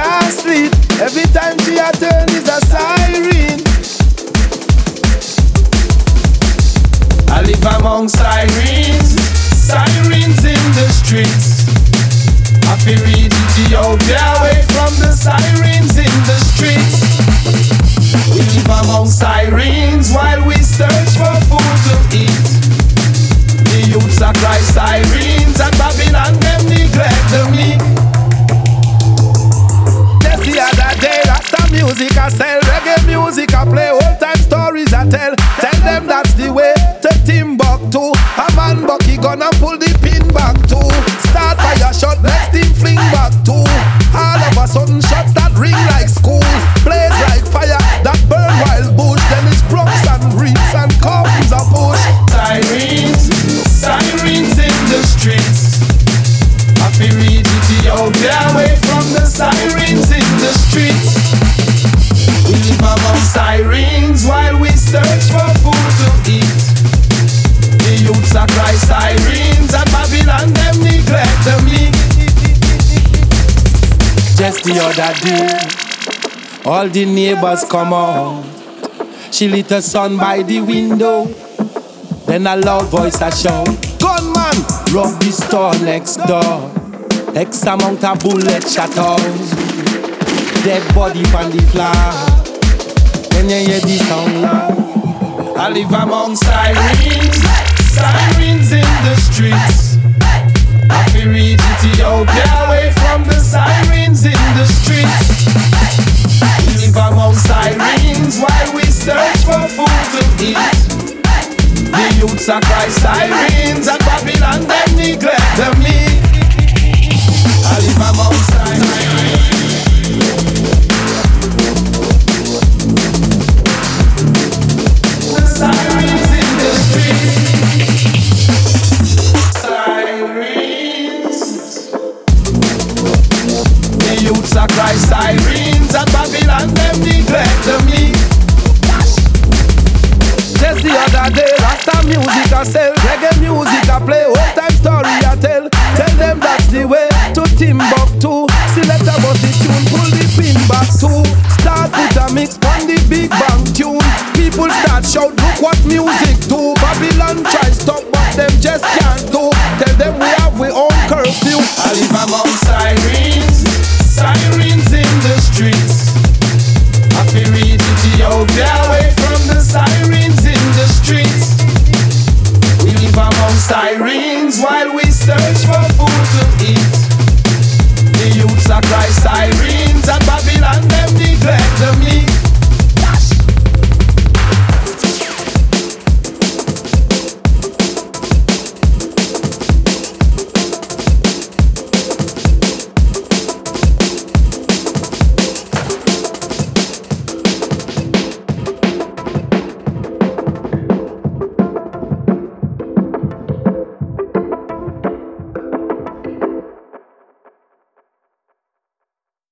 can't sleep. Every time she a turn is a siren. I live among sirens, sirens in the streets. I feel reach Ethiopia away from the sirens in the streets. We live among sirens while we search for food to eat. The youths are cry sirens and Babylon them neglect the meek. Just the other day, Rasta music I sell, reggae music I play, old time stories I tell. Tell them that's the way to Timbuktu. A man bucky gonna pull the pin back too. Start fire shot, next team fling back too. All of a sudden shots that ring like school. Blaze like fire that burn wild bush. Then it's brooks and reeds and coffins a push. Sirens, sirens in the streets. I feel reach Ethiopia away from the sirens in the streets. We live among sirens while we search for food to eat. The youths are cry sirens and Babylon them neglect the meek. Just the other day, all the neighbors come out. She lit her son by the window. Then a loud voice a shout, gunman, rob the store next door. X amount of bullets shot out. Dead body on the floor. When you hear the sound loud, I live among sirens, sirens in the streets. I feel reach Ethiopia away from the sirens in the streets. We live among sirens while we search for food to eat. The youths are cry sirens and Babylon them neglect the meek. I live among sirens. The sirens in the street. Sirens. The youths are cry sirens and Babylon them neglect the meek. Just the other day, Rasta music I sell, reggae music I play, old time story I tell. Tell them that's the way to Timbuktu. Select a bus the tune, pull the pin back too. Start put a mix on the big bang tune. People start shout, look what music do. Babylon try stop, but them just can't do. Tell them we have we own curfew. I live among sirens, sirens in the streets. I feel reach Ethiopia away from the sirens in the streets. We live among sirens while we search for food to eat.